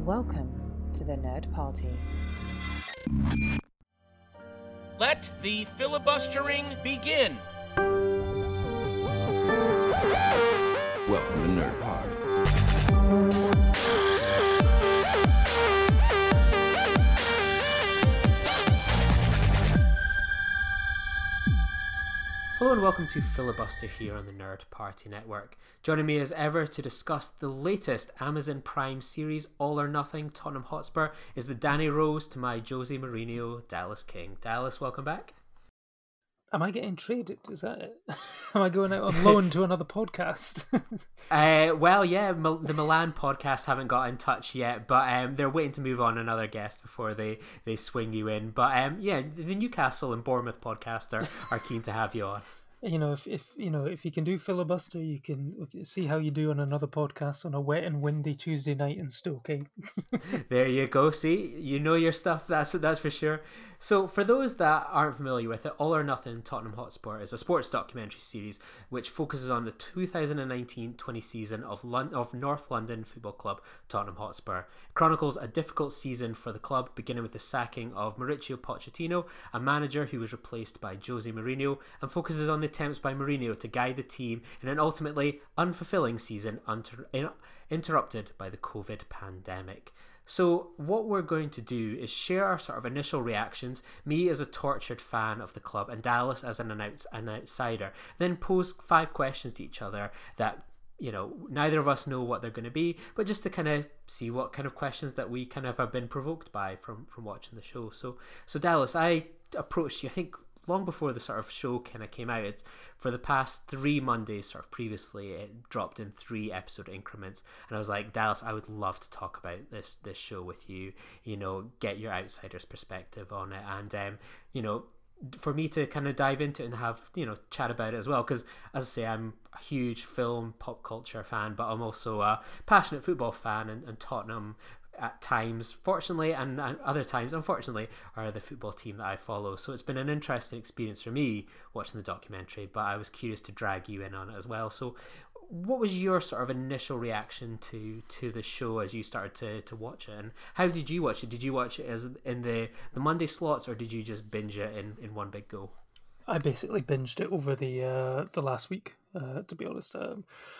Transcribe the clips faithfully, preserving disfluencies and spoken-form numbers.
Welcome to the Nerd Party. Let the filibustering begin. Welcome to Nerd Party. Hello and welcome to Filibuster here on the Nerd Party Network. Joining me as ever to discuss the latest Amazon Prime series, All or Nothing, Tottenham Hotspur, is the Danny Rose to my Jose Mourinho, Dallas King. Dallas, welcome back. Am I getting traded? Is that it? Am I going out on loan to another podcast? uh, well, yeah, Mil- the Milan podcast haven't got in touch yet, but um, they're waiting to move on another guest before they, they swing you in. But um, yeah, the Newcastle and Bournemouth podcast are, are keen to have you on. You know, if, if you know if you can do filibuster, you can see how you do on another podcast on a wet and windy Tuesday night in Stoke. Eh? There you go. See, you know your stuff. That's that's for sure. So, for those that aren't familiar with it, All or Nothing Tottenham Hotspur is a sports documentary series which focuses on the two thousand nineteen twenty season of Lon- of North London Football Club Tottenham Hotspur. It chronicles a difficult season for the club, beginning with the sacking of Mauricio Pochettino, a manager who was replaced by Jose Mourinho, and focuses on the attempts by Mourinho to guide the team in an ultimately unfulfilling season unter- in- interrupted by the COVID pandemic. So what we're going to do is share our sort of initial reactions, me as a tortured fan of the club and Dallas as an, outs- an outsider, then pose five questions to each other that, you know, neither of us know what they're going to be, but just to kind of see what kind of questions that we kind of have been provoked by from, from watching the show. So, so Dallas, I approached you, I think, long before the sort of show kind of came out. It's, for the past three Mondays sort of previously, it dropped in three episode increments, and I was like, Dallas, I would love to talk about this this show with you, you know, get your outsider's perspective on it, and um you know, for me to kind of dive into it and have, you know, chat about it as well, because as I say, I'm a huge film pop culture fan, but I'm also a passionate football fan, and, and Tottenham at times, fortunately, and, and other times, unfortunately, are the football team that I follow. So it's been an interesting experience for me watching the documentary, but I was curious to drag you in on it as well. So what was your sort of initial reaction to to the show as you started to, to watch it, and how did you watch it? Did you watch it as in the, the Monday slots, or did you just binge it in, in one big go? I basically binged it over the uh, the last week, uh, to be honest. Um,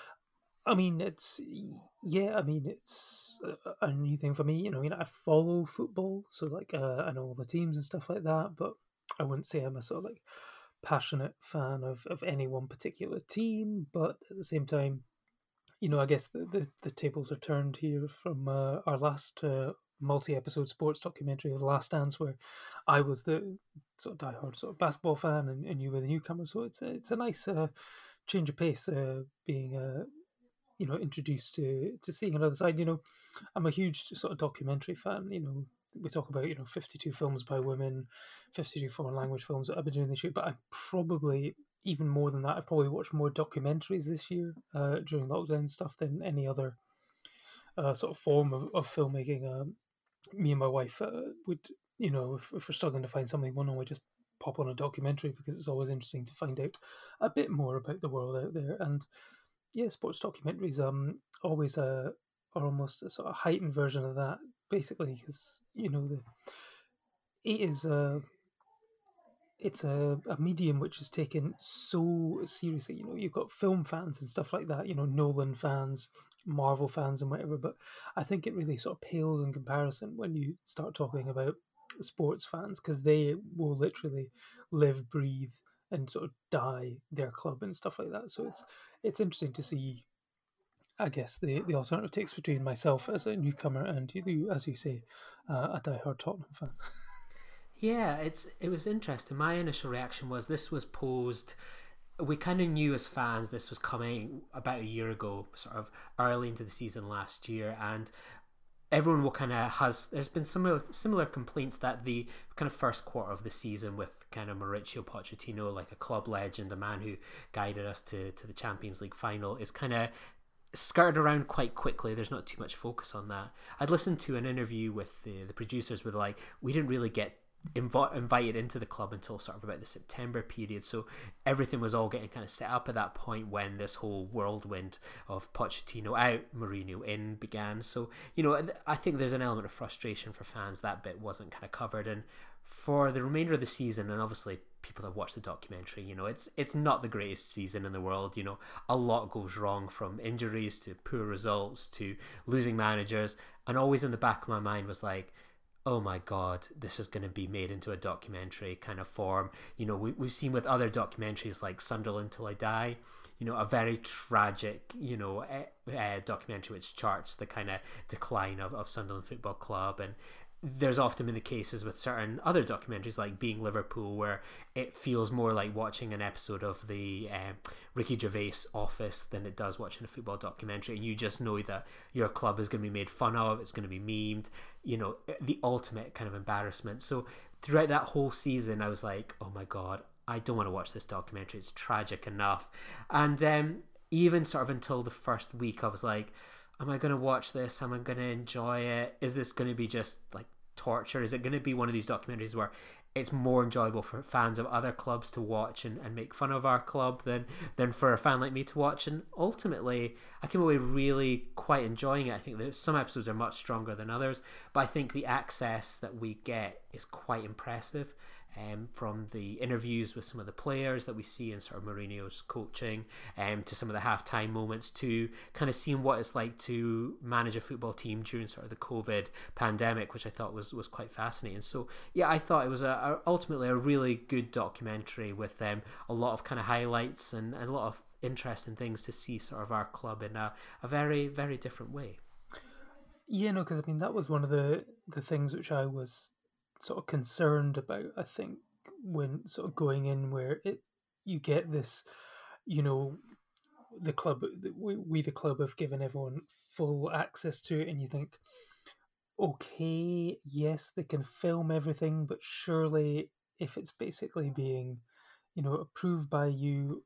I mean, it's, yeah, I mean, it's a, a new thing for me. You know, I mean, I follow football, so like, uh, I know all the teams and stuff like that, but I wouldn't say I'm a sort of like passionate fan of, of any one particular team. But at the same time, you know, I guess the, the, the tables are turned here from uh, our last uh, multi-episode sports documentary of Last Dance, where I was the sort of diehard sort of basketball fan, and, and you were the newcomer. So it's a, it's a nice uh, change of pace, uh, being a uh, you know, introduced to to seeing another side. You know, I'm a huge sort of documentary fan. You know, we talk about, you know, fifty-two films by women, fifty-two foreign language films that I've been doing this year, but I'm probably, even more than that, I've probably watched more documentaries this year uh, during lockdown stuff than any other uh, sort of form of, of filmmaking. Um, me and my wife uh, would, you know, if, if we're struggling to find something, one we just pop on a documentary, because it's always interesting to find out a bit more about the world out there. And yeah, sports documentaries um always uh, are almost a sort of heightened version of that, basically, because, you know, the it is a it's a, a medium which is taken so seriously. You know, you've got film fans and stuff like that, you know, Nolan fans, Marvel fans, and whatever. But I think it really sort of pales in comparison when you start talking about sports fans, because they will literally live, breathe, and sort of die their club and stuff like that. So it's it's interesting to see, I guess, the, the alternative takes between myself as a newcomer and you, as you say, uh, a diehard Tottenham fan. Yeah, it's it was interesting. My initial reaction was this was posed. We kind of knew as fans this was coming about a year ago, sort of early into the season last year, and everyone will kind of has. There's been similar similar complaints that the kind of first quarter of the season, with kind of Mauricio Pochettino, like a club legend, a man who guided us to to the Champions League final, is kind of skirted around quite quickly. There's not too much focus on that. I'd listened to an interview with the the producers with like, we didn't really get inv- invited into the club until sort of about the September period. So everything was all getting kind of set up at that point when this whole whirlwind of Pochettino out, Mourinho in began. So, you know, I think there's an element of frustration for fans. That bit wasn't kind of covered. And for the remainder of the season, and obviously people have watched the documentary, you know, it's it's not the greatest season in the world. You know, a lot goes wrong, from injuries to poor results to losing managers. And always in the back of my mind was like, oh my God, this is going to be made into a documentary kind of form. You know, we, we've seen with other documentaries like Sunderland Till I Die, you know, a very tragic, you know, uh, uh, documentary which charts the kind of decline of, of Sunderland Football Club. And there's often been the cases with certain other documentaries like Being Liverpool, where it feels more like watching an episode of the uh, Ricky Gervais Office than it does watching a football documentary, and you just know that your club is going to be made fun of, it's going to be memed, you know, the ultimate kind of embarrassment. So throughout that whole season I was like, oh my God, I don't want to watch this documentary, it's tragic enough. And um, even sort of until the first week I was like, am I going to watch this? Am I going to enjoy it? Is this going to be just like torture? Is it going to be one of these documentaries where it's more enjoyable for fans of other clubs to watch and, and make fun of our club than than for a fan like me to watch? And ultimately I came away really quite enjoying it. I think that some episodes are much stronger than others, but I think the access that we get is quite impressive. Um, from the interviews with some of the players that we see in sort of Mourinho's coaching, um, to some of the halftime moments, to kind of seeing what it's like to manage a football team during sort of the COVID pandemic, which I thought was, was quite fascinating. So yeah, I thought it was a, a ultimately a really good documentary with um, a lot of kind of highlights and, and a lot of interesting things to see sort of our club in a, a very, very different way. Yeah, no, because I mean that was one of the, the things which I was sort of concerned about, I think, when sort of going in, where it you get this, you know, the club, we, we the club have given everyone full access to it, and you think, okay, yes, they can film everything, but surely if it's basically being, you know, approved by you,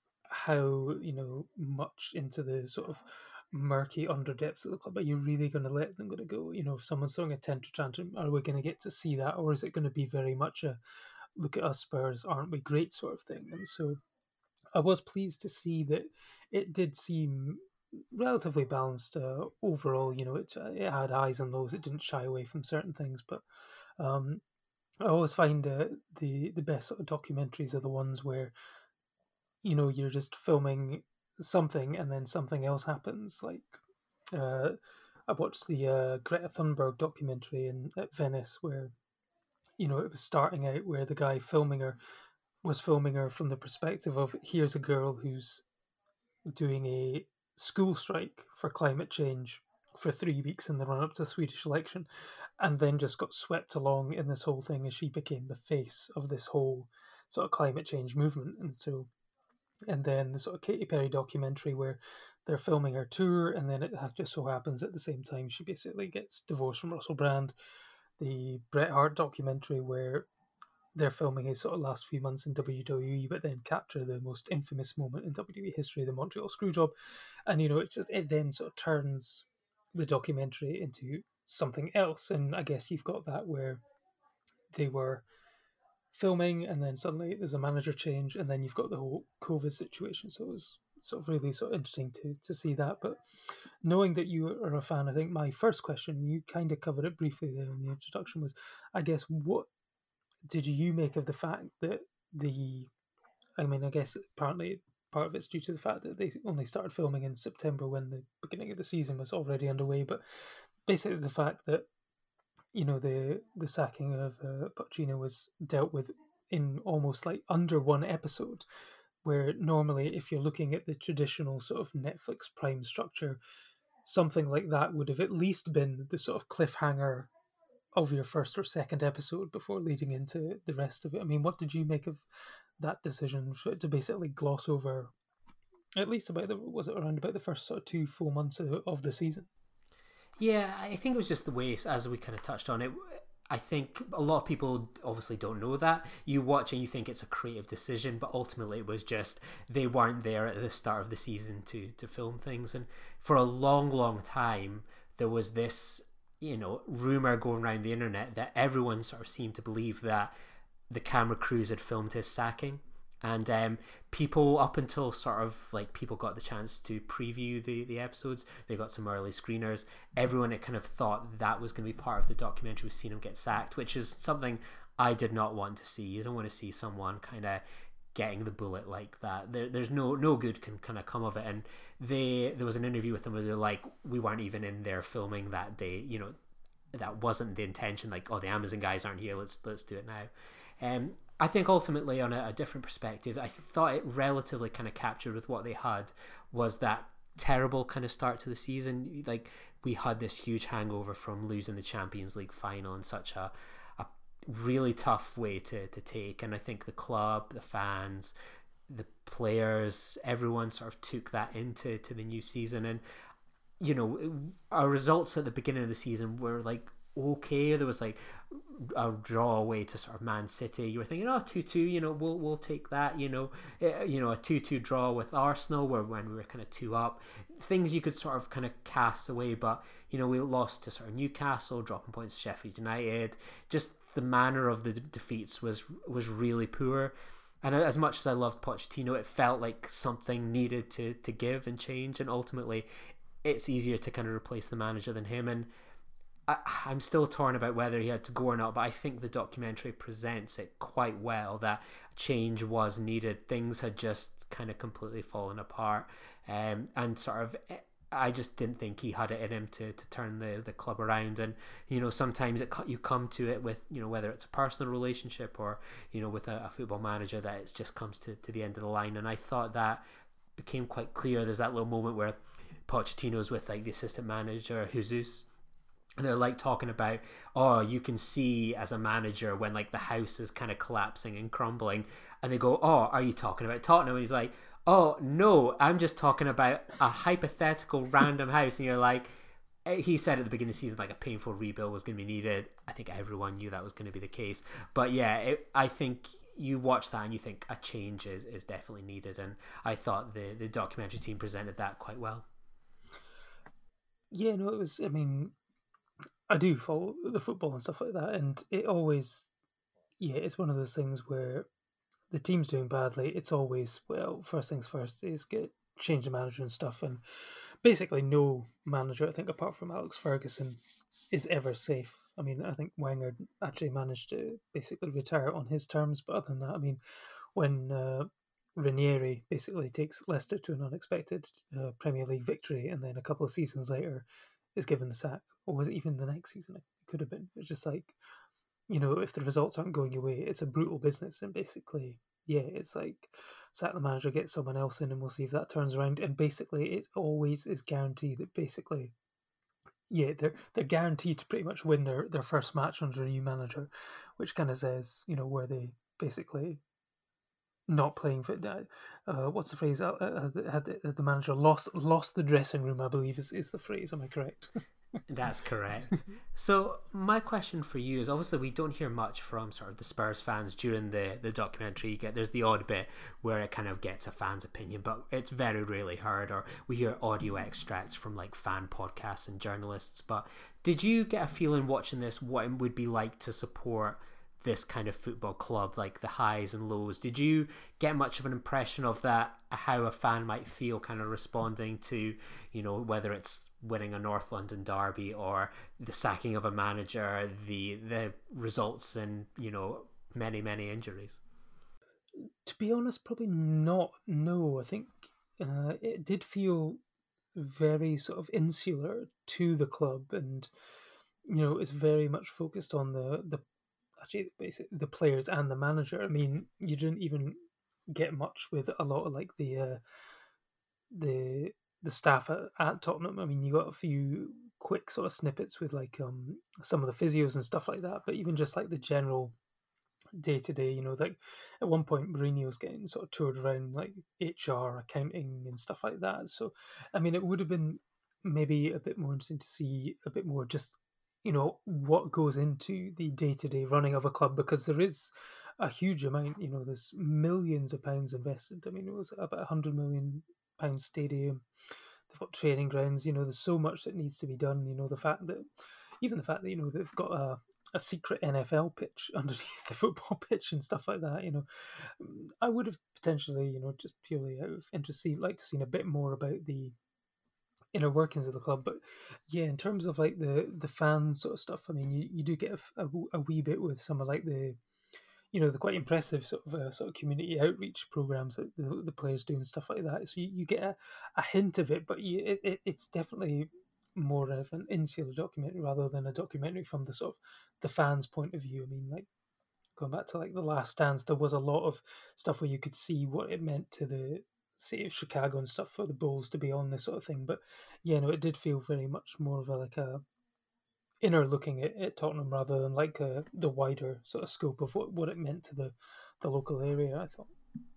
how, you know, much into the sort of murky underdepths of the club are you really going to let them going to go? You know, if someone's throwing a temper tantrum, are we going to get to see that, or is it going to be very much a look at us Spurs, aren't we great sort of thing? And so I was pleased to see that it did seem relatively balanced uh, overall. You know, it, it had highs and lows, it didn't shy away from certain things, but um, I always find uh, the the best sort of documentaries are the ones where, you know, you're just filming something and then something else happens. Like uh, I watched the uh, Greta Thunberg documentary in at Venice, where, you know, it was starting out where the guy filming her was filming her from the perspective of, here's a girl who's doing a school strike for climate change for three weeks in the run up to the Swedish election, and then just got swept along in this whole thing as she became the face of this whole sort of climate change movement. And so And then the sort of Katy Perry documentary where they're filming her tour, and then it just so happens at the same time she basically gets divorced from Russell Brand. The Bret Hart documentary where they're filming his sort of last few months in W W E, but then capture the most infamous moment in W W E history, the Montreal Screwjob. And, you know, it just it then sort of turns the documentary into something else. And I guess you've got that where they were filming and then suddenly there's a manager change, and then you've got the whole COVID situation. So it was sort of really sort of interesting to to see that. But knowing that you are a fan, I think my first question, you kind of covered it briefly there in the introduction, was, I guess, what did you make of the fact that the, I mean, I guess partly part of it's due to the fact that they only started filming in September when the beginning of the season was already underway, but basically the fact that, you know, the the sacking of uh, Pochettino was dealt with in almost like under one episode, where normally if you're looking at the traditional sort of Netflix Prime structure, something like that would have at least been the sort of cliffhanger of your first or second episode before leading into the rest of it. I mean, what did you make of that decision to basically gloss over at least about the, was it around about the first sort of two full months of, of the season? Yeah, I think it was just the way, as we kind of touched on it, I think a lot of people obviously don't know that. You watch and you think it's a creative decision, but ultimately it was just they weren't there at the start of the season to, to film things. And for a long, long time, there was this, you know, rumor going around the internet that everyone sort of seemed to believe that the camera crews had filmed his sacking. And um, people, up until sort of like people got the chance to preview the, the episodes, they got some early screeners. Everyone had kind of thought that was going to be part of the documentary, was seeing him get sacked, which is something I did not want to see. You don't want to see someone kind of getting the bullet like that. There, there's no no good can kind of come of it. And they there was an interview with them where they're like, we weren't even in there filming that day. You know, that wasn't the intention. Like, oh, the Amazon guys aren't here. Let's let's do it now. Um. I think ultimately, on a, a different perspective, I thought it relatively kind of captured with what they had was that terrible kind of start to the season. Like, we had this huge hangover from losing the Champions League final in such a, a really tough way to, to take. And I think the club, the fans, the players, everyone sort of took that into to the new season. And, you know, our results at the beginning of the season were like, okay. There was like a draw away to sort of Man City. You were thinking, oh, two two, you know, we'll we'll take that. You know, uh, you know, a two two draw with Arsenal, where when we were kind of two up, things you could sort of kind of cast away. But you know, we lost to sort of Newcastle, dropping points to Sheffield United. Just the manner of the defeats was was really poor. And as much as I loved Pochettino, it felt like something needed to to give and change. And ultimately, it's easier to kind of replace the manager than him. And I, I'm still torn about whether he had to go or not, but I think the documentary presents it quite well, that change was needed. Things had just kind of completely fallen apart, um, and sort of I just didn't think he had it in him to, to turn the, the club around. And you know, sometimes it you come to it with, you know, whether it's a personal relationship or, you know, with a, a football manager, that it just comes to, to the end of the line. And I thought that became quite clear. There's that little moment where Pochettino's with like the assistant manager Jesus, and they're like talking about, oh, you can see as a manager when like the house is kind of collapsing and crumbling, and they go, oh, are you talking about Tottenham? And he's like, oh no, I'm just talking about a hypothetical random house. And you're like, he said at the beginning of the season like a painful rebuild was going to be needed. I think everyone knew that was going to be the case, but yeah, it, I think you watch that and you think a change is, is definitely needed. And I thought the the documentary team presented that quite well. Yeah, no, it was, I mean, I do follow the football and stuff like that, and it always, yeah, it's one of those things where the team's doing badly. It's always, well, first things first is get change the manager and stuff, and basically no manager, I think, apart from Alex Ferguson, is ever safe. I mean, I think Wenger actually managed to basically retire on his terms, but other than that, I mean, when uh, Ranieri basically takes Leicester to an unexpected uh, Premier League victory, and then a couple of seasons later is given the sack, or was it even the next season? It could have been. It's just like, you know, if the results aren't going your way, it's a brutal business, and basically, yeah, it's like sack the manager, get someone else in, and we'll see if that turns around. And basically, it always is guaranteed that basically, yeah, they're they're guaranteed to pretty much win their, their first match under a new manager, which kind of says, you know, where they basically not playing for that. Uh, what's the phrase? Uh, uh, had the, the manager lost lost the dressing room, I believe is, is the phrase. Am I correct? That's correct. So my question for you is, obviously we don't hear much from sort of the Spurs fans during the, the documentary. You get, there's the odd bit where it kind of gets a fan's opinion, but it's very rarely heard, or we hear audio extracts from like fan podcasts and journalists. But did you get a feeling watching this what it would be like to support this kind of football club, like the highs and lows? Did you get much of an impression of that, how a fan might feel kind of responding to, you know, whether it's winning a North London derby or the sacking of a manager, the the results and, you know, many many injuries? To be honest, probably not. No, I think uh, it did feel very sort of insular to the club, and you know, it's very much focused on the the actually basically the players and the manager. I mean, you didn't even get much with a lot of like the uh, the the staff at, at Tottenham. I mean, you got a few quick sort of snippets with like um some of the physios and stuff like that, but even just like the general day to day, you know, like at one point Mourinho's getting sort of toured around like H R, accounting and stuff like that. So I mean, it would have been maybe a bit more interesting to see a bit more just, you know, what goes into the day-to-day running of a club, because there is a huge amount, you know, there's millions of pounds invested. I mean, it was about a hundred million pound stadium. They've got training grounds, you know, there's so much that needs to be done. You know, the fact that, even the fact that, you know, they've got a, a secret N F L pitch underneath the football pitch and stuff like that, you know, I would have potentially, you know, just purely out of interest, like to see a bit more about the inner workings of the club. But yeah, in terms of like the the fan sort of stuff, I mean, you, you do get a, a, a wee bit with some of like the, you know, the quite impressive sort of uh, sort of community outreach programs that the, the players do and stuff like that. So you, you get a, a hint of it, but you, it, it it's definitely more of an insular documentary rather than a documentary from the sort of the fans' point of view. I mean, like going back to like The Last Dance, there was a lot of stuff where you could see what it meant to the city of Chicago and stuff for the Bulls to be on this sort of thing. But yeah, no, it did feel very much more of a like a inner looking at, at Tottenham rather than like a, the wider sort of scope of what, what it meant to the, the local area, I thought.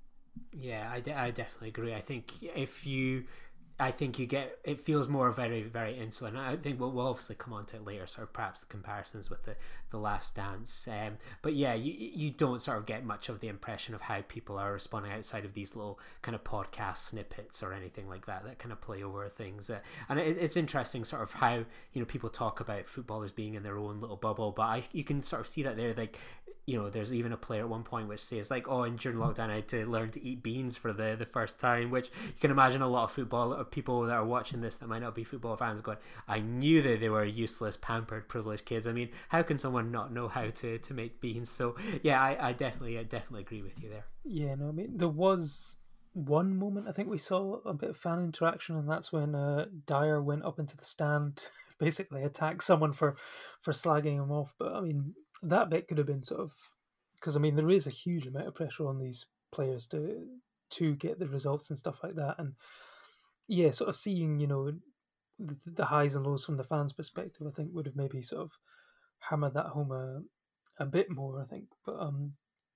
Yeah, I, de- I definitely agree. I think if you I think you get, it feels more very, very insular. And I think we'll, we'll obviously come on to it later, sort of perhaps the comparisons with the, the Last Dance. Um, but yeah, you you don't sort of get much of the impression of how people are responding outside of these little kind of podcast snippets or anything like that that kind of play over things. Uh, and it, it's interesting sort of how, you know, people talk about footballers being in their own little bubble, but I, you can sort of see that they're like, you know, there's even a player at one point which says like, oh, and during lockdown I had to learn to eat beans for the, the first time, which you can imagine a lot of football or people that are watching this that might not be football fans going, I knew that they were useless, pampered, privileged kids. I mean, how can someone not know how to, to make beans? So yeah, I, I definitely I definitely agree with you there. Yeah, no, I mean, there was one moment I think we saw a bit of fan interaction, and that's when uh, Dyer went up into the stand to basically attack someone for, for slagging him off. But I mean, that bit could have been sort of, because I mean there is a huge amount of pressure on these players to to get the results and stuff like that, and yeah, sort of seeing, you know, the, the highs and lows from the fans' perspective, I think would have maybe sort of hammered that home a a bit more, I think. But um,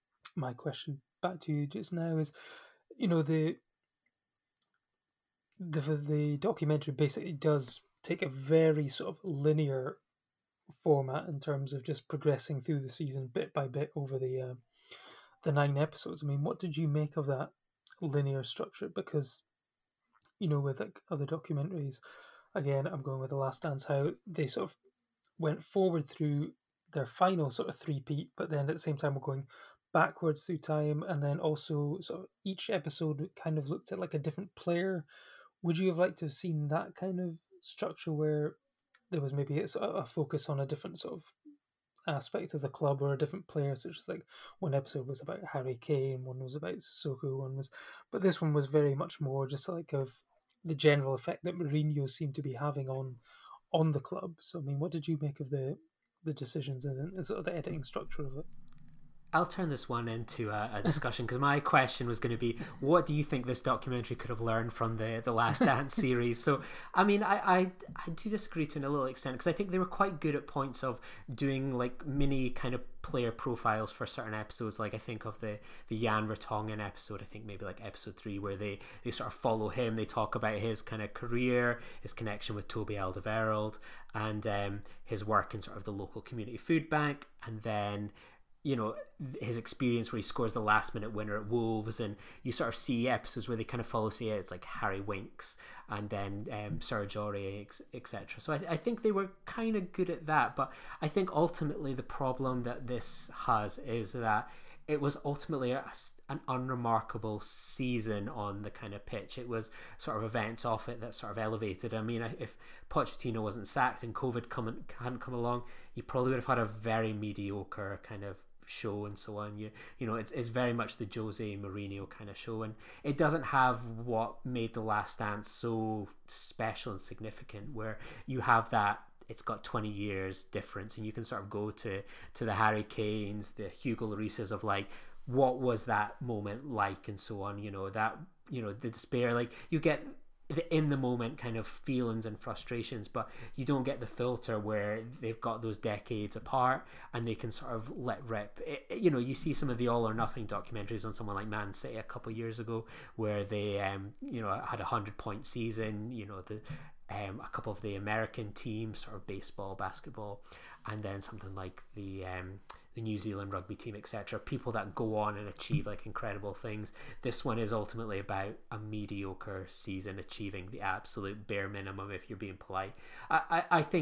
my question back to you just now is, you know, the the the documentary basically does take a very sort of linear format in terms of just progressing through the season bit by bit over the uh, the nine episodes. I mean, what did you make of that linear structure? Because, you know, with like other documentaries, again, I'm going with The Last Dance, how they sort of went forward through their final sort of three-peat, but then at the same time we're going backwards through time, and then also sort of each episode kind of looked at like a different player. Would you have liked to have seen that kind of structure where there was maybe a, a focus on a different sort of aspect of the club or a different player, such as like one episode was about Harry Kane, one was about Sissoko, one was, but this one was very much more just like of the general effect that Mourinho seemed to be having on on the club. So I mean, what did you make of the the decisions and, and sort of the editing structure of it? I'll turn this one into a, a discussion, because my question was going to be, what do you think this documentary could have learned from the, the Last Dance series? So, I mean, I, I, I do disagree to a little extent, because I think they were quite good at points of doing like mini kind of player profiles for certain episodes. Like I think of the, the Jan Vertonghen episode, I think maybe like episode three, where they, they sort of follow him. They talk about his kind of career, his connection with Toby Alderweireld, and um, his work in sort of the local community food bank, and then, you know, his experience where he scores the last minute winner at Wolves, and you sort of see episodes where they kind of follow, say, it's like Harry Winks and then um, Serge Aurier, et cetera. So I, I think they were kind of good at that, but I think ultimately the problem that this has is that it was ultimately a, an unremarkable season on the kind of pitch. It was sort of events off it that sort of elevated. I mean, if Pochettino wasn't sacked and COVID come, hadn't come along, you probably would have had a very mediocre kind of show and so on. You you know, it's, it's very much the Jose Mourinho kind of show, and it doesn't have what made The Last Dance so special and significant, where you have that it's got twenty years difference, and you can sort of go to to the Harry Kanes, the Hugo Llorises of like, what was that moment like, and so on. You know, that, you know, the despair, like you get the in the moment kind of feelings and frustrations, but you don't get the filter where they've got those decades apart and they can sort of let rip. It, it, you know, you see some of the All or Nothing documentaries on someone like Man City a couple of years ago, where they um you know had a hundred point season. You know, the um a couple of the American teams, sort of baseball, basketball, and then something like the um the New Zealand rugby team, et cetera. People that go on and achieve like incredible things. This one is ultimately about a mediocre season achieving the absolute bare minimum, if you're being polite. I, I, I think it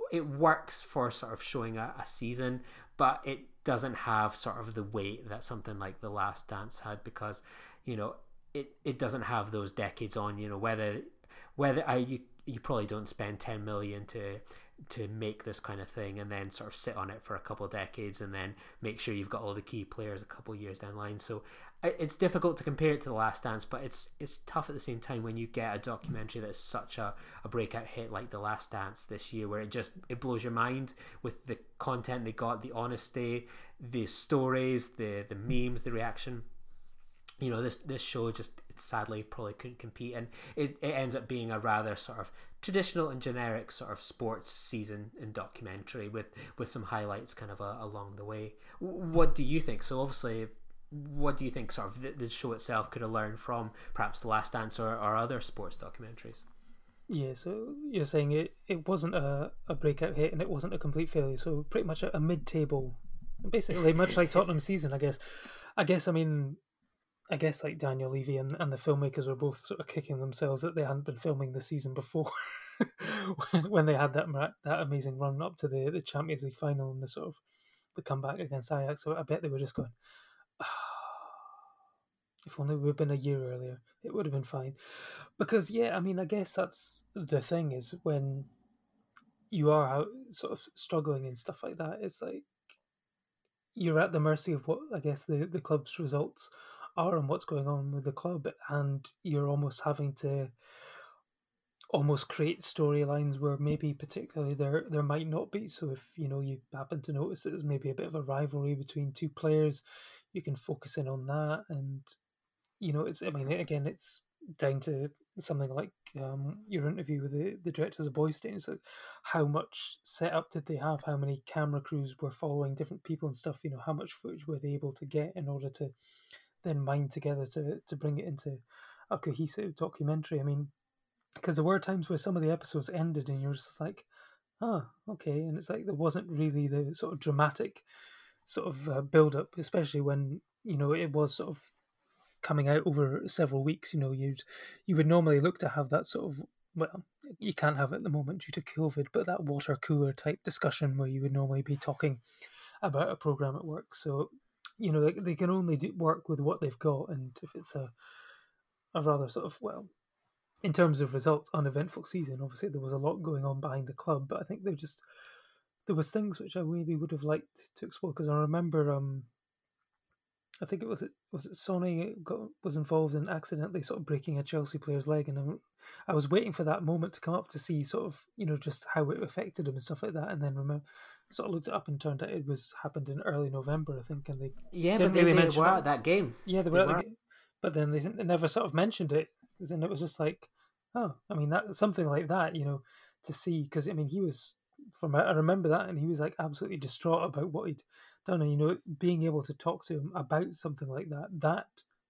it works for sort of showing a, a season, but it doesn't have sort of the weight that something like The Last Dance had, because, you know, it, it doesn't have those decades on, you know, whether whether I you, you probably don't spend ten million to to make this kind of thing and then sort of sit on it for a couple of decades and then make sure you've got all the key players a couple of years down the line. So it's difficult to compare it to The Last Dance, but it's it's tough at the same time when you get a documentary that's such a, a breakout hit like The Last Dance this year, where it just it blows your mind with the content they got, the honesty, the stories, the the memes, the reaction. You know, this this show just sadly probably couldn't compete, and it, it ends up being a rather sort of traditional and generic sort of sports season and documentary with with some highlights kind of uh, along the way. What do you think? So obviously, what do you think sort of the, the show itself could have learned from perhaps The Last Dance or, or other sports documentaries? Yeah, so you're saying it, it wasn't a, a breakout hit and it wasn't a complete failure, so pretty much a, a mid-table, basically much like Tottenham's season, I guess. I guess, I mean, I guess like Daniel Levy and, and the filmmakers were both sort of kicking themselves that they hadn't been filming the season before when they had that that amazing run up to the, the Champions League final and the sort of the comeback against Ajax. So I bet they were just going, oh, if only we'd been a year earlier, it would have been fine. Because, yeah, I mean, I guess that's the thing is when you are out sort of struggling and stuff like that, it's like you're at the mercy of what I guess the, the club's results are and what's going on with the club, and you're almost having to almost create storylines where maybe particularly there there might not be. So if, you know, you happen to notice that there's maybe a bit of a rivalry between two players, you can focus in on that. And, you know, it's, I mean, again, it's down to something like um, your interview with the, the directors of Boys State. It's like, how much setup did they have? How many camera crews were following different people and stuff? You know, how much footage were they able to get in order to then mine together to, to bring it into a cohesive documentary? I mean, because there were times where some of the episodes ended and you're just like, oh, okay. And it's like there wasn't really the sort of dramatic sort of uh, build-up, especially when, you know, it was sort of coming out over several weeks. You know, you'd you would normally look to have that sort of, well, you can't have it at the moment due to COVID, but that water cooler type discussion where you would normally be talking about a program at work. So, you know, they, they can only do work with what they've got, and if it's a a rather sort of, well, in terms of results, uneventful season, obviously there was a lot going on behind the club, but I think there just there was things which I maybe would have liked to explore, because I remember um I think it was it was it Sonny got was involved in accidentally sort of breaking a Chelsea player's leg, and I, I was waiting for that moment to come up to see sort of, you know, just how it affected him and stuff like that, and then remember sort of looked it up and turned out it was happened in early November, I think, and they yeah, didn't but they, really they mention were it. at that game. Yeah, they were, they at were. the game, but then they, they never sort of mentioned it, and it was just like, oh, I mean, that something like that, you know, to see, because I mean, he was from I remember that, and he was like absolutely distraught about what he'd done, and you know, being able to talk to him about something like that, that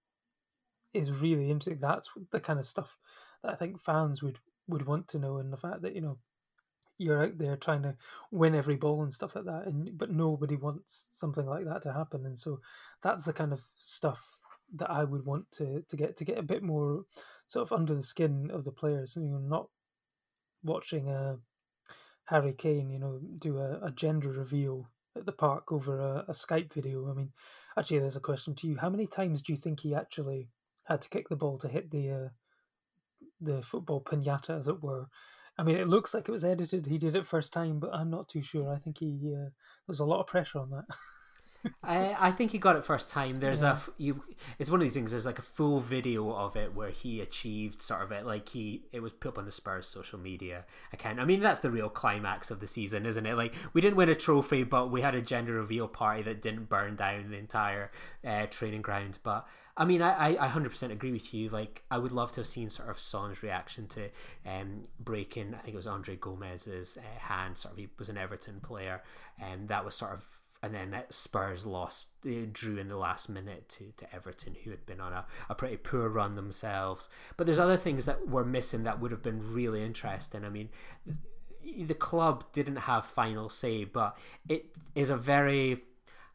is really interesting. That's the kind of stuff that I think fans would would want to know, and the fact that, you know, you're out there trying to win every ball and stuff like that, and but nobody wants something like that to happen, and so that's the kind of stuff that I would want to to get to get a bit more sort of under the skin of the players, and, you know, not watching a Harry Kane, you know, do a, a gender reveal at the park over a, a Skype video. I mean, actually, there's a question to you: how many times do you think he actually had to kick the ball to hit the uh, the football piñata, as it were? I mean, it looks like it was edited. He did it first time, but I'm not too sure. I think he uh, there's a lot of pressure on that. I I think he got it first time. There's Yeah. a you. It's one of these things. There's like a full video of it where he achieved sort of it. Like he, it was put up on the Spurs social media account. I mean, that's the real climax of the season, isn't it? Like, we didn't win a trophy, but we had a gender reveal party that didn't burn down the entire uh, training ground. But I mean, I, I I one hundred percent agree with you. Like, I would love to have seen sort of Son's reaction to um breaking, I think it was Andre Gomez's uh, hand. Sort of, he was an Everton player, and that was sort of. And then Spurs lost, they drew in the last minute to, to Everton, who had been on a, a pretty poor run themselves. But there's other things that were missing that would have been really interesting. I mean, the club didn't have final say, but it is a very,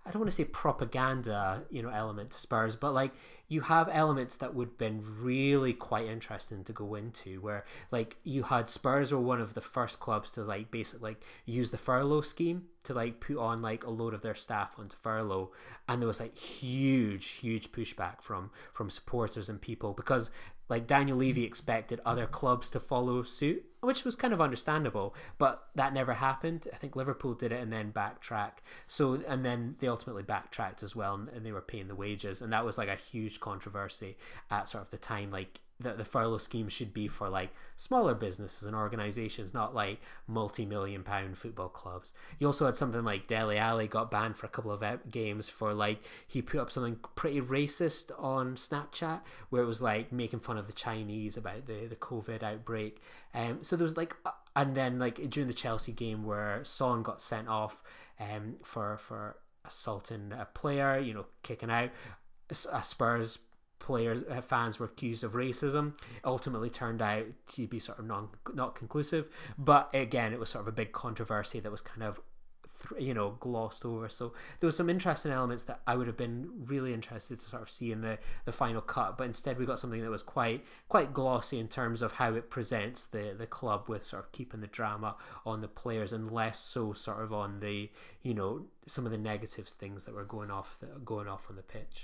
I don't want to say propaganda, you know, element to Spurs, but like you have elements that would have been really quite interesting to go into, where like you had Spurs were one of the first clubs to like basically like use the furlough scheme to like put on like a load of their staff onto furlough, and there was like huge, huge pushback from from supporters and people because like Daniel Levy expected other clubs to follow suit, which was kind of understandable, but that never happened. I think Liverpool did it and then backtracked. So, and then they ultimately backtracked as well, and, and they were paying the wages, and that was like a huge controversy at sort of the time. Like the the furlough scheme should be for like smaller businesses and organisations, not like multi-million pound football clubs. You also had something like Dele Alli got banned for a couple of games for like he put up something pretty racist on Snapchat where it was like making fun of the Chinese about the the COVID outbreak. Um, so there was like, and then like during the Chelsea game where Son got sent off um for for assaulting a player, you know, kicking out a Spurs players uh, fans were accused of racism. It ultimately turned out to be sort of non not conclusive, but again it was sort of a big controversy that was kind of you know glossed over. So there was some interesting elements that I would have been really interested to sort of see in the the final cut, but instead we got something that was quite quite glossy in terms of how it presents the the club, with sort of keeping the drama on the players and less so sort of on the you know some of the negatives things that were going off the, going off on the pitch.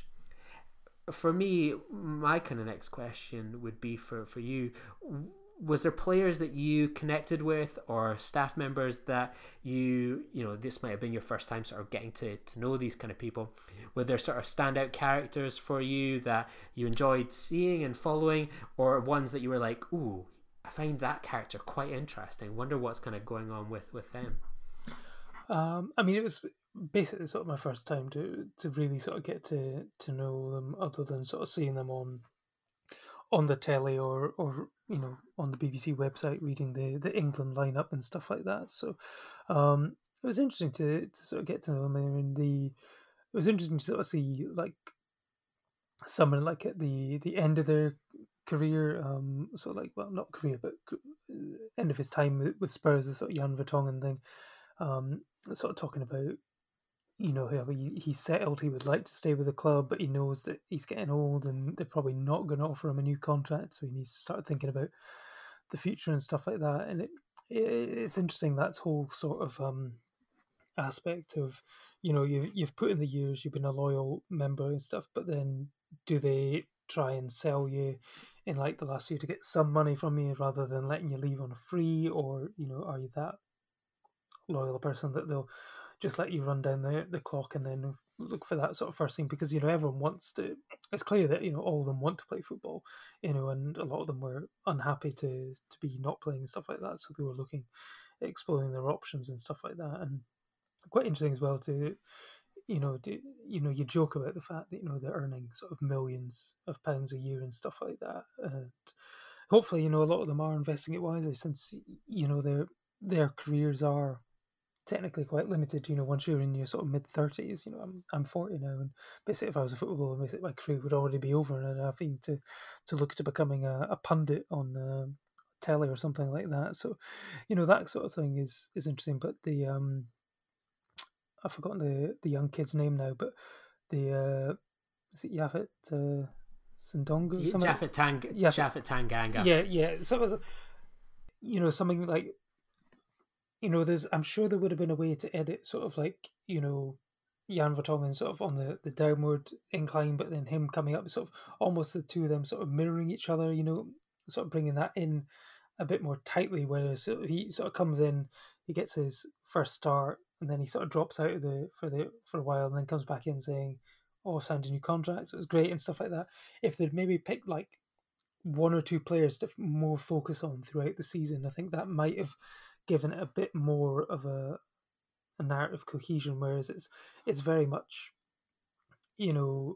For me, my kind of next question would be for, for you. Was there players that you connected with or staff members that you, you know, this might have been your first time sort of getting to, to know these kind of people? Were there sort of standout characters for you that you enjoyed seeing and following, or ones that you were like, ooh, I find that character quite interesting, wonder what's kind of going on with, with them? Um, I mean, it was basically sort of my first time to to really sort of get to to know them, other than sort of seeing them on on the telly or or you know on the B B C website, reading the the England lineup and stuff like that. So um, it was interesting to to sort of get to know them. I mean, the it was interesting to sort of see like someone like at the the end of their career, um, sort of like well not career but end of his time with, with Spurs, the sort of Jan Vertonghen thing. Um, sort of talking about, you know, how he, he's settled, he would like to stay with the club, but he knows that he's getting old and they're probably not going to offer him a new contract, so he needs to start thinking about the future and stuff like that. And it, it it's interesting, that whole sort of um, aspect of, you know, you, you've put in the years, you've been a loyal member and stuff, but then do they try and sell you in like the last year to get some money from you rather than letting you leave on a free, or, you know, are you that loyal person that they'll just let you run down the, the clock and then look for that sort of first thing? Because, you know, everyone wants to, it's clear that, you know, all of them want to play football, you know, and a lot of them were unhappy to to be not playing and stuff like that, so they were looking, exploring their options and stuff like that. And quite interesting as well to, you know, to, you know, you joke about the fact that, you know, they're earning sort of millions of pounds a year and stuff like that, and hopefully, you know, a lot of them are investing it wisely, since, you know, their their careers are technically quite limited. You know, once you're in your sort of mid thirties, you know, I'm I'm forty now, and basically if I was a footballer, basically my career would already be over, and I'd have to to look to becoming a, a pundit on uh, telly or something like that. So, you know, that sort of thing is is interesting. But the um, I've forgotten the the young kid's name now, but the uh, is it Yaphet uh, Sindonga? Japhet Tang Japhet Tanganga. Yeah, yeah. Some of the, you know, something like, you know, there's, I'm sure there would have been a way to edit sort of like, you know, Jan Vertonghen sort of on the, the downward incline, but then him coming up, sort of almost the two of them sort of mirroring each other, you know, sort of bringing that in a bit more tightly, whereas sort of he sort of comes in, he gets his first start, and then he sort of drops out of the for the for a while, and then comes back in saying, oh, I've signed a new contract, so it was great and stuff like that. If they'd maybe picked like one or two players to more focus on throughout the season, I think that might have given it a bit more of a, a narrative cohesion, whereas it's it's very much, you know,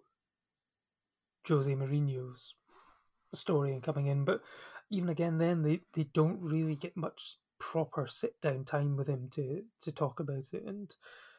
Jose Mourinho's story and coming in. But even again, then they, they don't really get much proper sit down time with him to to talk about it. And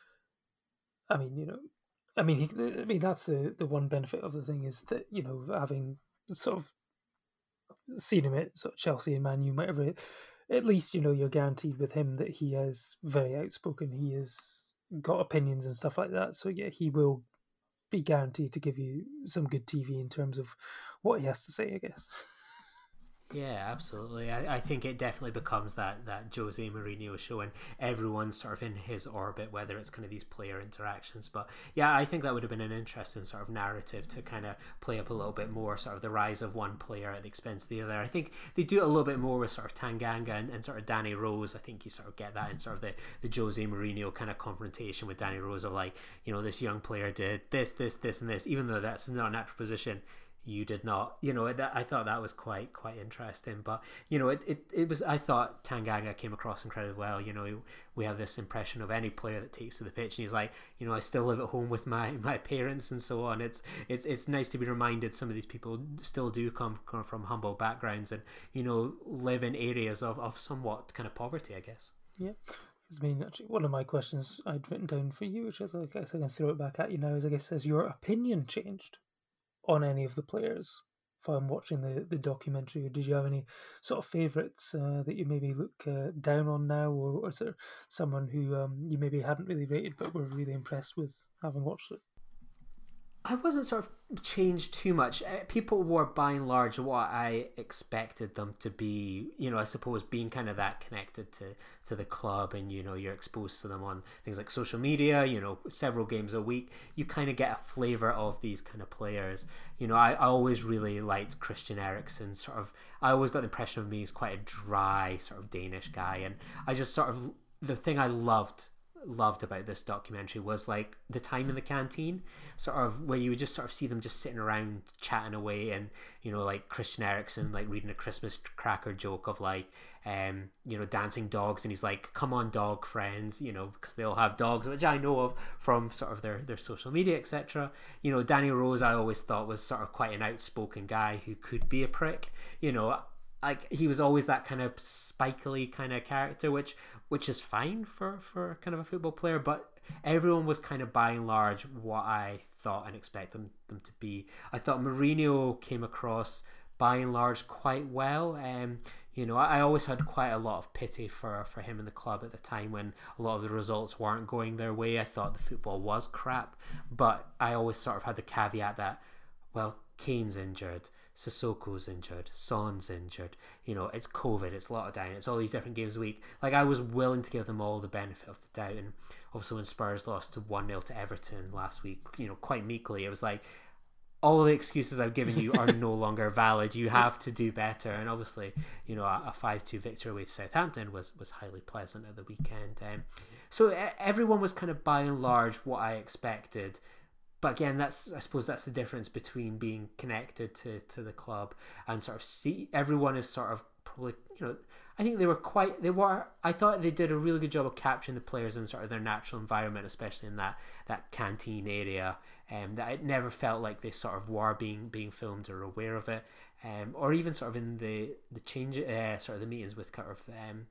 I mean, you know, I mean, he, I mean that's the the one benefit of the thing, is that, you know, having sort of seen him at sort of Chelsea and Man U, whatever, at least, you know, you're guaranteed with him that he is very outspoken. He is, got opinions and stuff like that. So yeah, he will be guaranteed to give you some good T V in terms of what he has to say, I guess. Yeah, absolutely. I, I think it definitely becomes that, that Jose Mourinho show, and everyone's sort of in his orbit, whether it's kind of these player interactions. But yeah, I think that would have been an interesting sort of narrative to kind of play up a little bit more, sort of the rise of one player at the expense of the other. I think they do it a little bit more with sort of Tanganga and, and sort of Danny Rose. I think you sort of get that in sort of the, the Jose Mourinho kind of confrontation with Danny Rose of like, you know, this young player did this, this, this, and this, even though that's not a natural position. You did not, you know, that, I thought that was quite quite interesting. But, you know, it, it, it was, I thought Tanganga came across incredibly well. You know, we have this impression of any player that takes to the pitch and he's like, you know, I still live at home with my, my parents and so on. It's, it's it's nice to be reminded some of these people still do come, come from humble backgrounds and, you know, live in areas of, of somewhat kind of poverty, I guess. Yeah. I mean, actually, one of my questions I'd written down for you, which is, I guess I can throw it back at you now, is I guess, has your opinion changed on any of the players from watching the, the documentary? Or did you have any sort of favourites uh, that you maybe look uh, down on now, or, or is there someone who um, you maybe hadn't really rated but were really impressed with having watched it? I wasn't sort of changed too much. People were by and large what I expected them to be. You know, I suppose being kind of that connected to, to the club, and you know, you're exposed to them on things like social media, you know, several games a week. You kind of get a flavour of these kind of players. You know, I, I always really liked Christian Eriksen. Sort of, I always got the impression of me as quite a dry sort of Danish guy, and I just sort of, the thing I loved loved about this documentary was like the time in the canteen, sort of where you would just sort of see them just sitting around chatting away, and you know, like Christian Eriksen like reading a Christmas cracker joke of like um you know, dancing dogs, and he's like, come on dog friends, you know, because they all have dogs, which I know of from sort of their their social media, etc. You know, Danny Rose I always thought was sort of quite an outspoken guy who could be a prick, you know, like he was always that kind of spikily kind of character, which which is fine for, for kind of a football player, but everyone was kind of by and large what I thought and expect them, them to be. I thought Mourinho came across by and large quite well. Um, you know, I, I always had quite a lot of pity for, for him in the club at the time when a lot of the results weren't going their way. I thought the football was crap, but I always sort of had the caveat that, well, Kane's injured, Sissoko's injured, Son's injured, you know, it's COVID, it's lockdown, it's all these different games a week. Like, I was willing to give them all the benefit of the doubt. And also when Spurs lost to one nil to Everton last week, you know, quite meekly, it was like, all the excuses I've given you are no longer valid. You have to do better. And obviously, you know, a five two victory away to Southampton was, was highly pleasant at the weekend. Um, so everyone was kind of by and large what I expected. But again, that's, I suppose that's the difference between being connected to, to the club and sort of see, everyone is sort of probably, you know, I think they were quite, they were, I thought they did a really good job of capturing the players in sort of their natural environment, especially in that, that canteen area, um, that it never felt like they sort of were being, being filmed or aware of it, um, or even sort of in the, the change, uh, sort of the meetings with kind of, um,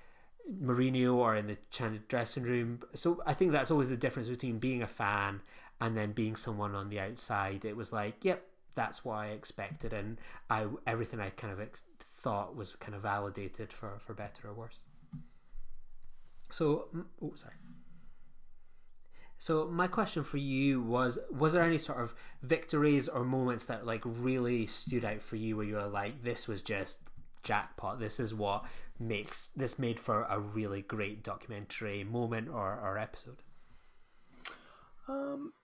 Mourinho or in the dressing room. So I think that's always the difference between being a fan and then being someone on the outside. It was like, yep, that's what I expected, and I everything I kind of ex- thought was kind of validated for, for better or worse. So, oh, sorry. So my question for you was, was there any sort of victories or moments that like really stood out for you where you were like, this was just jackpot, this is what makes this made for a really great documentary moment or, or episode? Um,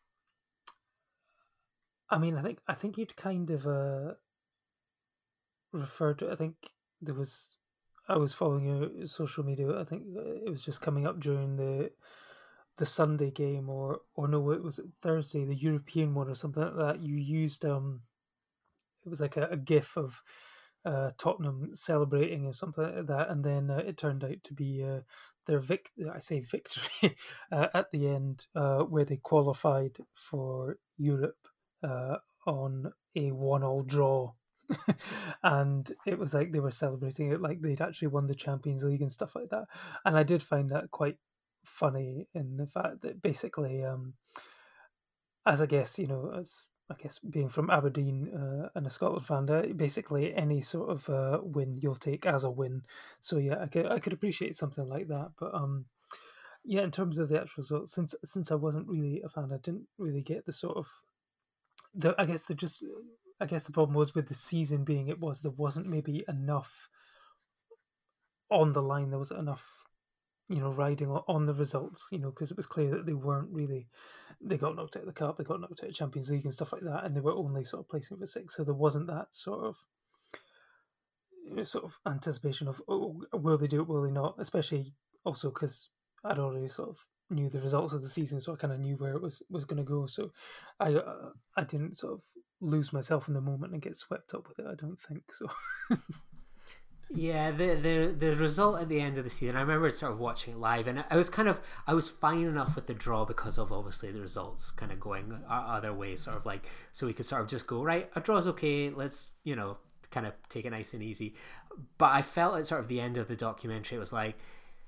I mean, I think I think you'd kind of uh, referred to. I think there was. I was following your social media. I think it was just coming up during the the Sunday game, or or no, it was Thursday, the European one or something like that. You used um, it was like a, a GIF of uh, Tottenham celebrating or something like that, and then uh, it turned out to be uh, their vic. I say victory uh, at the end, uh, where they qualified for Europe uh, on a one-all draw. And it was like they were celebrating it like they'd actually won the Champions League and stuff like that. And I did find that quite funny in the fact that basically, um, as I guess, you know, as I guess being from Aberdeen uh, and a Scotland fan, basically any sort of uh, win you'll take as a win. So yeah, I could I could appreciate something like that. But um, yeah, in terms of the actual result, since since I wasn't really a fan, I didn't really get the sort of the. I guess the just. I guess the problem was with the season being it was there wasn't maybe enough on the line. There wasn't enough, you know, riding on the results. You know, because it was clear that they weren't really. They got knocked out of the cup. They got knocked out of Champions League and stuff like that, and they were only sort of placing for six. So there wasn't that sort of. Sort of anticipation of oh, will they do it, will they not? Especially also because I'd already sort of knew the results of the season, so I kind of knew where it was was going to go. So I uh, I didn't sort of lose myself in the moment and get swept up with it. I don't think so. Yeah, the the the result at the end of the season, I remember sort of watching it live, and I was kind of I was fine enough with the draw because of obviously the results kind of going other ways, sort of like so we could sort of just go right, a draw's okay, let's you know kind of take it nice and easy. But I felt at sort of the end of the documentary, it was like,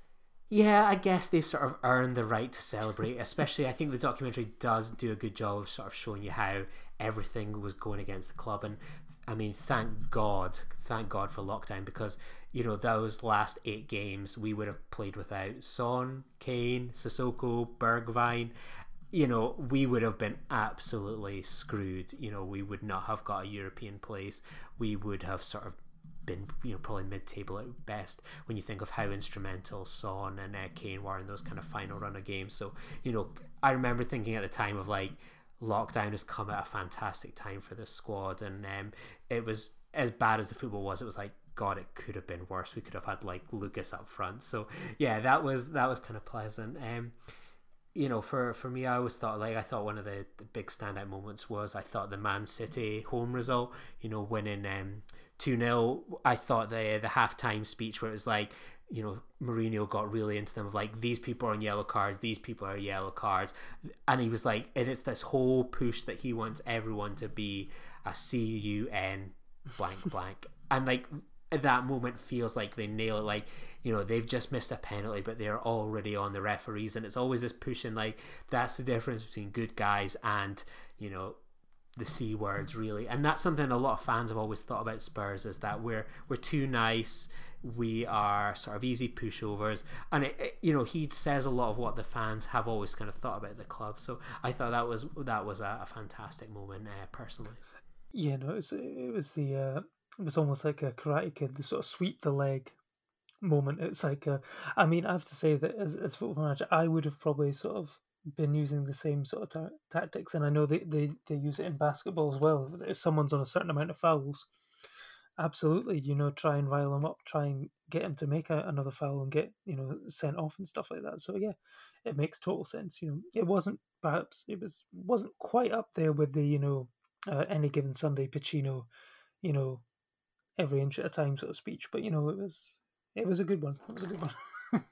yeah, I guess they've sort of earned the right to celebrate. Especially, I think the documentary does do a good job of sort of showing you how everything was going against the club. And I mean, thank God, thank God for lockdown, because you know those last eight games we would have played without Son, Kane, Sissoko, Bergwijn. You know, we would have been absolutely screwed. You know, we would not have got a European place. We would have sort of been, you know, probably mid-table at best when you think of how instrumental Son and uh, Kane were in those kind of final run of games. So, you know, I remember thinking at the time of like, lockdown has come at a fantastic time for this squad, and um, it was as bad as the football was. It was like, God, it could have been worse. We could have had like Lucas up front. So yeah, that was that was kind of pleasant. Um, you know, for, for me, I always thought like I thought one of the, the big standout moments was I thought the Man City home result. You know, winning um two nil. I thought the the halftime speech where it was like, you know, Mourinho got really into them of like, these people are on yellow cards, these people are yellow cards, and he was like, and it's this whole push that he wants everyone to be a C U N blank blank, and like at that moment feels like they nail it. Like, you know, they've just missed a penalty, but they're already on the referees, and it's always this pushing like that's the difference between good guys and, you know, the C words really. And that's something a lot of fans have always thought about Spurs, is that we're we're too nice, we are sort of easy pushovers, and it, it, you know, he says a lot of what the fans have always kind of thought about the club. So I thought that was that was a, a fantastic moment uh, personally. Yeah, no, it was, it was the uh, it was almost like a Karate Kid, the sort of sweep the leg moment. It's like uh, I mean, I have to say that as as football manager, I would have probably sort of been using the same sort of ta- tactics, and I know they, they, they use it in basketball as well. If someone's on a certain amount of fouls, absolutely, you know, try and rile them up, try and get him to make a, another foul and get, you know, sent off and stuff like that. So yeah, it makes total sense. You know, it wasn't perhaps it was wasn't quite up there with the, you know, uh, any given Sunday Pacino, you know, every inch at a time sort of speech, but you know, it was it was a good one. It was a good one.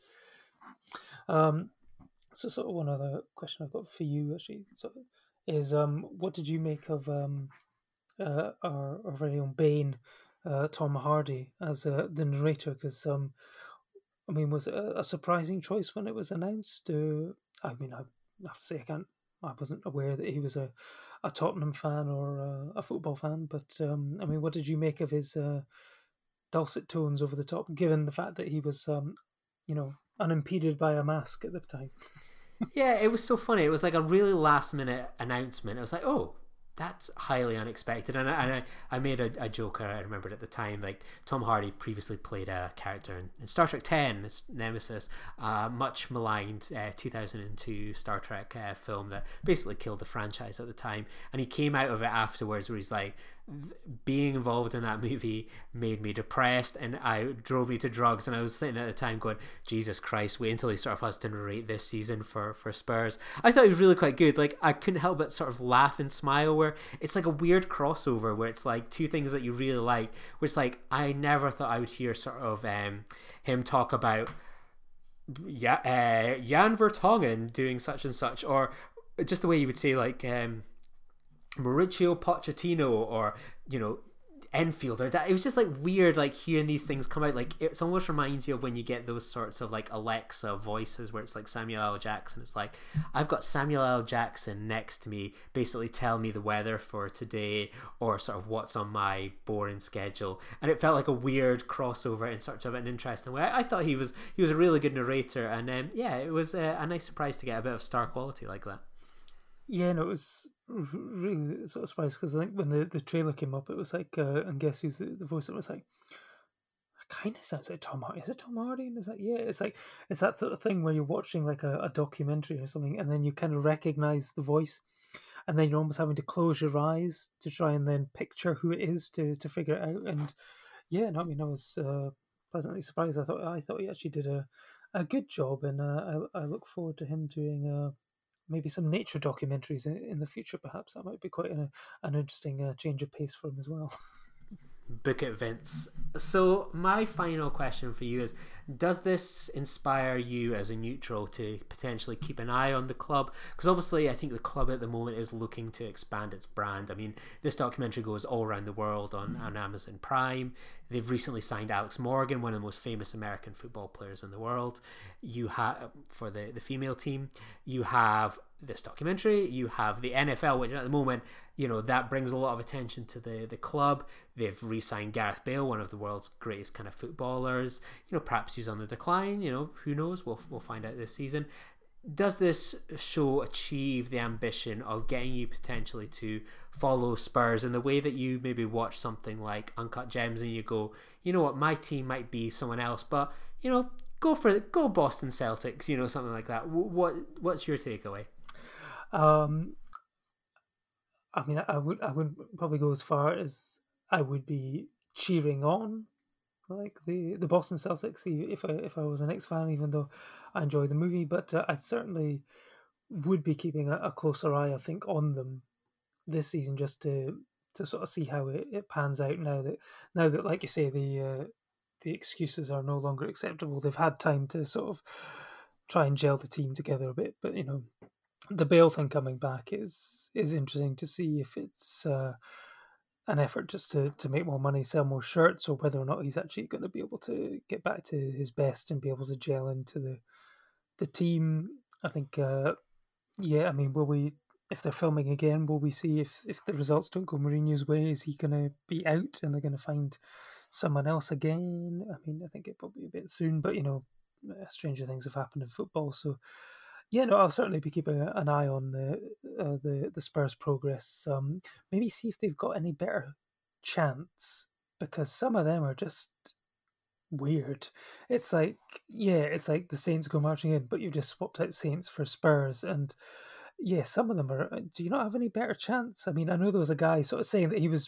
um. So, sort of one other question I've got for you actually, so, is um, what did you make of um, uh, our, our very own Bane, uh, Tom Hardy, as uh, the narrator? Because um, I mean, was it a, a surprising choice when it was announced? Uh, I mean, I have to say I can't. I wasn't aware that he was a, a Tottenham fan or a, a football fan. But um, I mean, what did you make of his uh, dulcet tones over the top, given the fact that he was, um, you know, unimpeded by a mask at the time? Yeah, it was so funny. It was like a really last minute announcement. It was like, oh, that's highly unexpected. And I, and I, I made a, a joke, I remembered at the time, like Tom Hardy previously played a character in, in Star Trek ten, Nemesis, uh, much maligned uh, two thousand two Star Trek uh, film that basically killed the franchise at the time. And he came out of it afterwards where he's like, being involved in that movie made me depressed and I drove me to drugs. And I was sitting at the time going, Jesus Christ, wait until he sort of has to narrate this season for, for Spurs. I thought it was really quite good. Like, I couldn't help but sort of laugh and smile, where it's like a weird crossover where it's like two things that you really like, where it's like, I never thought I would hear sort of um, him talk about yeah, uh, Jan Vertonghen doing such and such, or just the way you would say like um, Mauricio Pochettino, or, you know, infield or that. It was just like weird, like hearing these things come out. Like it almost reminds you of when you get those sorts of like Alexa voices where it's like Samuel L. Jackson. It's like, I've got Samuel L. Jackson next to me, basically tell me the weather for today or sort of what's on my boring schedule. And it felt like a weird crossover in sort of an interesting way. I, I thought he was he was a really good narrator, and um, yeah, it was a, a nice surprise to get a bit of star quality like that. Yeah, no, it was really sort of surprised because I think when the, the trailer came up, it was like, uh, and guess who's the, the voice? It was like, it kind of sounds like Tom Hardy. Is it Tom Hardy? And is that, yeah, it's like, it's that sort of thing where you're watching like a, a documentary or something, and then you kind of recognize the voice, and then you're almost having to close your eyes to try and then picture who it is to, to figure it out. And yeah, no, I mean, I was uh, pleasantly surprised. I thought I thought he actually did a, a good job, and uh, I I look forward to him doing uh, maybe some nature documentaries in, in the future. Perhaps that might be quite an an interesting uh, change of pace for him as well. Book it, Vince. So my final question for you is, does this inspire you as a neutral to potentially keep an eye on the club? Because obviously I think the club at the moment is looking to expand its brand. I mean, this documentary goes all around the world on, on Amazon Prime. They've recently signed Alex Morgan, one of the most famous American football players in the world. You have, for the, the female team, you have this documentary, you have the N F L, which at the moment, you know, that brings a lot of attention to the, the club. They've re-signed Gareth Bale, one of the world's greatest kind of footballers. You know, perhaps he's on the decline, you know, who knows? We'll, we'll find out this season. Does this show achieve the ambition of getting you potentially to follow Spurs in the way that you maybe watch something like Uncut Gems and you go, you know what, my team might be someone else, but, you know, go for it, go Boston Celtics, you know, something like that. What What's your takeaway? Um, I mean, I would I would probably go as far as I would be cheering on like the, the Boston Celtics if I if I was an Knicks fan, even though I enjoy the movie. But uh, I certainly would be keeping a, a closer eye, I think, on them this season, just to to sort of see how it, it pans out now that now that like you say the uh, the excuses are no longer acceptable. They've had time to sort of try and gel the team together a bit, but you know, the Bale thing coming back is is interesting to see if it's uh, an effort just to, to make more money, sell more shirts, or whether or not he's actually going to be able to get back to his best and be able to gel into the the team. I think, uh, yeah, I mean, will we, if they're filming again, will we see if, if the results don't go Mourinho's way, is he going to be out and they're going to find someone else again? I mean, I think it probably be a bit soon, but, you know, stranger things have happened in football, so yeah, no, I'll certainly be keeping an eye on the uh, the the Spurs' progress. Um, maybe see if they've got any better chants, because some of them are just weird. It's like, yeah, it's like the Saints go marching in, but you just swapped out Saints for Spurs, and yeah, some of them are. Do you not have any better chants? I mean, I know there was a guy sort of saying that he was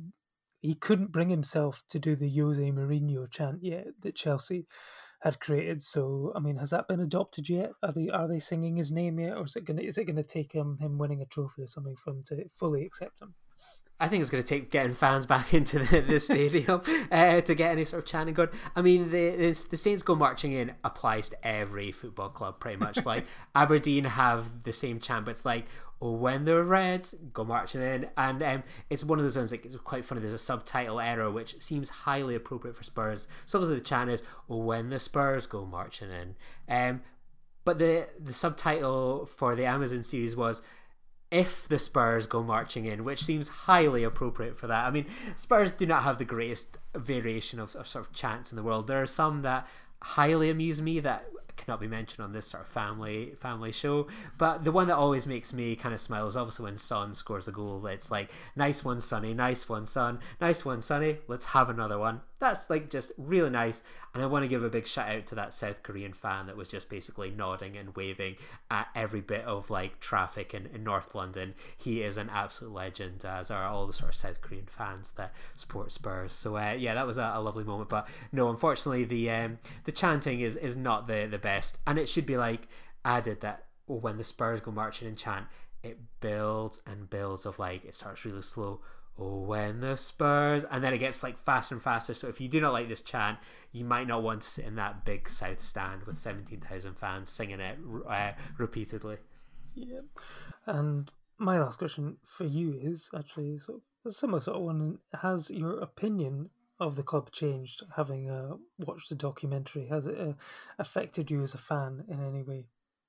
he couldn't bring himself to do the Jose Mourinho chant yet that Chelsea had created. So, I mean, has that been adopted yet? Are they are they singing his name yet, or is it gonna is it gonna take him him winning a trophy or something for him to fully accept him? I think it's going to take getting fans back into the, the stadium uh, to get any sort of chanting going. I mean, the, the the Saints go marching in applies to every football club pretty much. Like Aberdeen have the same chant, but it's like, oh, when they're red, go marching in. And um, it's one of those ones, like, it's quite funny. There's a subtitle error, which seems highly appropriate for Spurs. So obviously the chant is, oh, when the Spurs go marching in. Um, but the the subtitle for the Amazon series was, if the Spurs go marching in, which seems highly appropriate for that. I mean, Spurs do not have the greatest variation of, of sort of chants in the world. There are some that highly amuse me that cannot be mentioned on this sort of family family show, but the one that always makes me kind of smile is obviously when Son scores a goal. It's like, nice one Sonny, nice one Son, nice one Sonny, let's have another one. That's like just really nice. And I want to give a big shout out to that South Korean fan that was just basically nodding and waving at every bit of like traffic in, in North London. He is an absolute legend, as are all the sort of South Korean fans that support Spurs. So uh, yeah, that was a, a lovely moment. But no, unfortunately the um, the chanting is, is not the, the best, and it should be like added that, oh, when the Spurs go marching in chant, it builds and builds of like, it starts really slow, oh, when the Spurs, and then it gets like faster and faster. So if you do not like this chant, you might not want to sit in that big South stand with seventeen thousand fans singing it uh, repeatedly. Yeah. And my last question for you is actually sort of a similar sort of one. Has your opinion of the club changed having uh, watched the documentary? Has it uh, affected you as a fan in any way?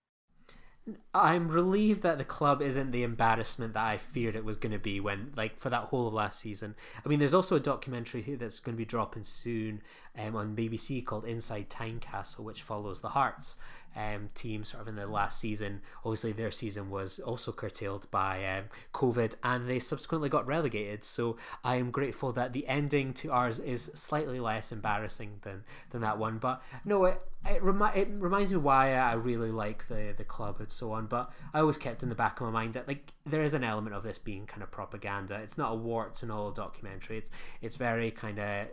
I'm relieved that the club isn't the embarrassment that I feared it was going to be when, like, for that whole of last season. I mean, there's also a documentary that's going to be dropping soon um, on B B C called Inside Tynecastle, which follows the Hearts um, team sort of in the last season. Obviously, their season was also curtailed by um, COVID, and they subsequently got relegated. So I am grateful that the ending to ours is slightly less embarrassing than than that one. But no, it it, remi- it reminds me why I really like the the club and so on. But I always kept in the back of my mind that, like, there is an element of this being kind of propaganda. It's not a warts and all documentary. It's it's very kind of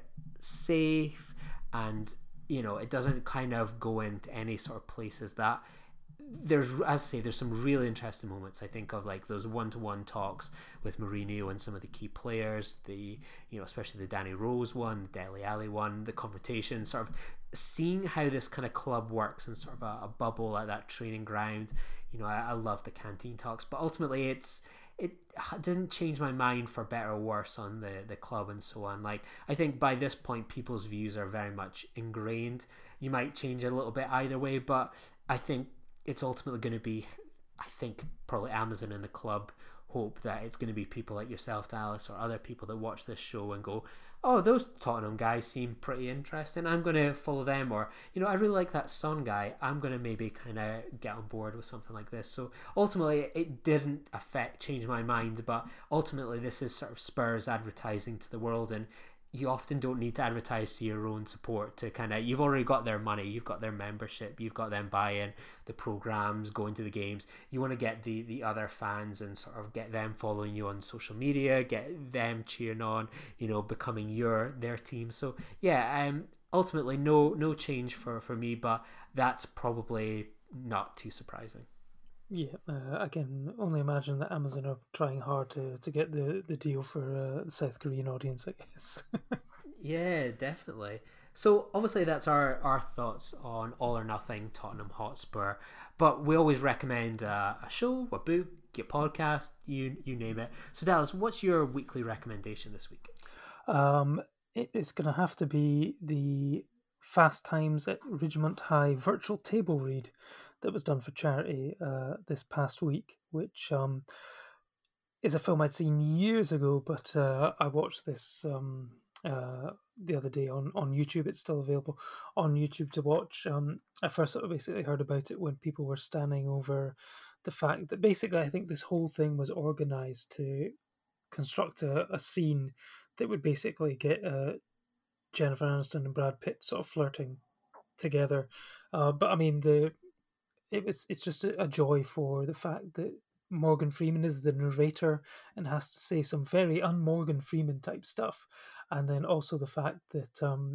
safe, and you know, it doesn't kind of go into any sort of places that there's, as I say, there's some really interesting moments. I think of like those one-to-one talks with Mourinho and some of the key players, the, you know, especially the Danny Rose one, the Dele Alli one, the confrontation, sort of seeing how this kind of club works in sort of a, a bubble at that training ground. You know, I, I love the canteen talks, but ultimately it's it didn't change my mind for better or worse on the, the club and so on. Like, I think by this point, people's views are very much ingrained. You might change a little bit either way, but I think it's ultimately going to be, I think, probably Amazon and the club hope that it's going to be people like yourself, Dallas, or other people that watch this show and go, oh, those Tottenham guys seem pretty interesting, I'm going to follow them. Or, you know, I really like that Son guy, I'm going to maybe kind of get on board with something like this. So ultimately it didn't affect change my mind, but ultimately this is sort of Spurs advertising to the world, and you often don't need to advertise to your own support to kind of, you've already got their money, you've got their membership, you've got them buying the programs, going to the games. You want to get the the other fans and sort of get them following you on social media, get them cheering on, you know, becoming your their team. So yeah, um ultimately no no change for for me, but that's probably not too surprising. Yeah, uh, I can only imagine that Amazon are trying hard to, to get the, the deal for uh, the South Korean audience, I guess. Yeah, definitely. So obviously that's our, our thoughts on All or Nothing Tottenham Hotspur, but we always recommend uh, a show, a book, a podcast, you you name it. So Dallas, what's your weekly recommendation this week? Um, it is going to have to be the Fast Times at Ridgemont High virtual table read that was done for charity uh, this past week, which um, is a film I'd seen years ago, but uh, I watched this um, uh, the other day on, on YouTube. It's still available on YouTube to watch. Um, I first sort of basically heard about it when people were standing over the fact that basically I think this whole thing was organised to construct a, a scene that would basically get uh, Jennifer Aniston and Brad Pitt sort of flirting together. Uh, but I mean, the it was it's just a, a joy for the fact that Morgan Freeman is the narrator and has to say some very un-Morgan Freeman type stuff, and then also the fact that um,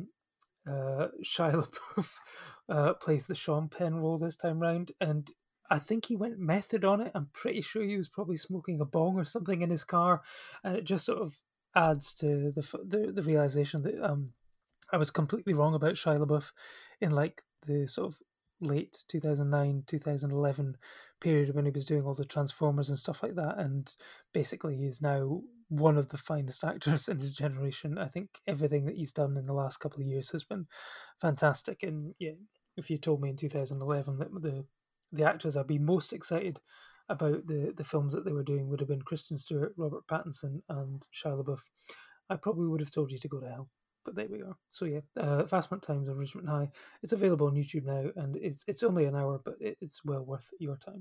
uh, Shia LaBeouf uh, plays the Sean Penn role this time round, and I think he went method on it. I'm pretty sure he was probably smoking a bong or something in his car, and it just sort of adds to the the, the realization that um, I was completely wrong about Shia LaBeouf in like the sort of late two thousand nine, two thousand eleven period when he was doing all the Transformers and stuff like that, and basically he's now one of the finest actors in his generation. I think everything that he's done in the last couple of years has been fantastic, and yeah, if you told me in two thousand eleven that the the actors I'd be most excited about the, the films that they were doing would have been Kristen Stewart, Robert Pattinson and Shia LaBeouf, I probably would have told you to go to hell. But there we are. So yeah, uh, Fastment Times on Ridgemont High. It's available on YouTube now, and it's it's only an hour, but it, it's well worth your time.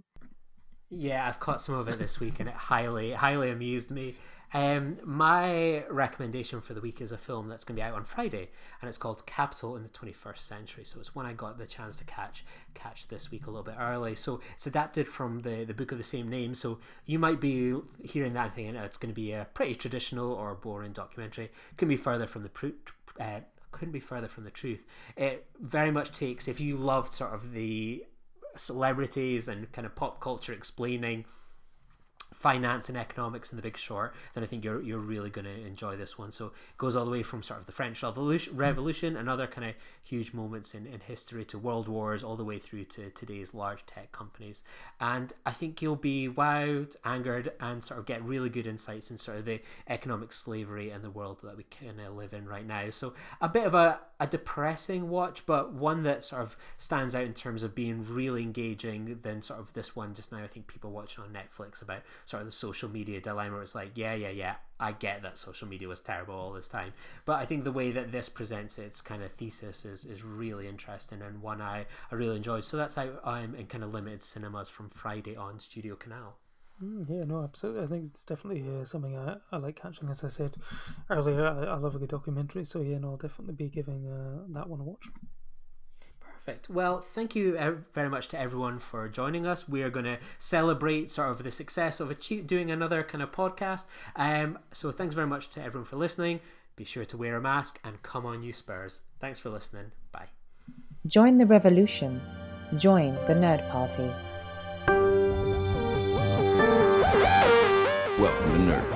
Yeah, I've caught some of it this week, and it highly highly amused me. Um, my recommendation for the week is a film that's going to be out on Friday, and it's called Capital in the twenty-first Century. So it's one I got the chance to catch catch this week a little bit early. So it's adapted from the, the book of the same name. So you might be hearing that and thinking it's going to be a pretty traditional or boring documentary. Couldn't be further from the uh, couldn't be further from the truth. It very much takes, if you loved sort of the celebrities and kind of pop culture explaining finance and economics in The Big Short, then I think you're you're really going to enjoy this one. So it goes all the way from sort of the French Revolution, Revolution and other kind of huge moments in, in history to world wars, all the way through to today's large tech companies. And I think you'll be wowed, angered, and sort of get really good insights in sort of the economic slavery and the world that we kind of live in right now. So a bit of a, a depressing watch, but one that sort of stands out in terms of being really engaging than sort of this one just now. I think people watching on Netflix about sort of the social media dilemma, where it's like, yeah, yeah, yeah, I get that social media was terrible all this time, but I think the way that this presents its kind of thesis is, is really interesting, and one I, I really enjoyed. So that's out um, in kind of limited cinemas from Friday on Studio Canal. Mm, yeah, no, absolutely. I think it's definitely uh, something I, I like catching. As I said earlier, I, I love a good documentary, so yeah, no, I'll definitely be giving uh, that one a watch. Perfect. Well, thank you very much to everyone for joining us. We are going to celebrate sort of the success of achieve, doing another kind of podcast. Um, so thanks very much to everyone for listening. Be sure to wear a mask and come on, you Spurs. Thanks for listening. Bye. Join the revolution. Join the Nerd Party. Welcome to Nerd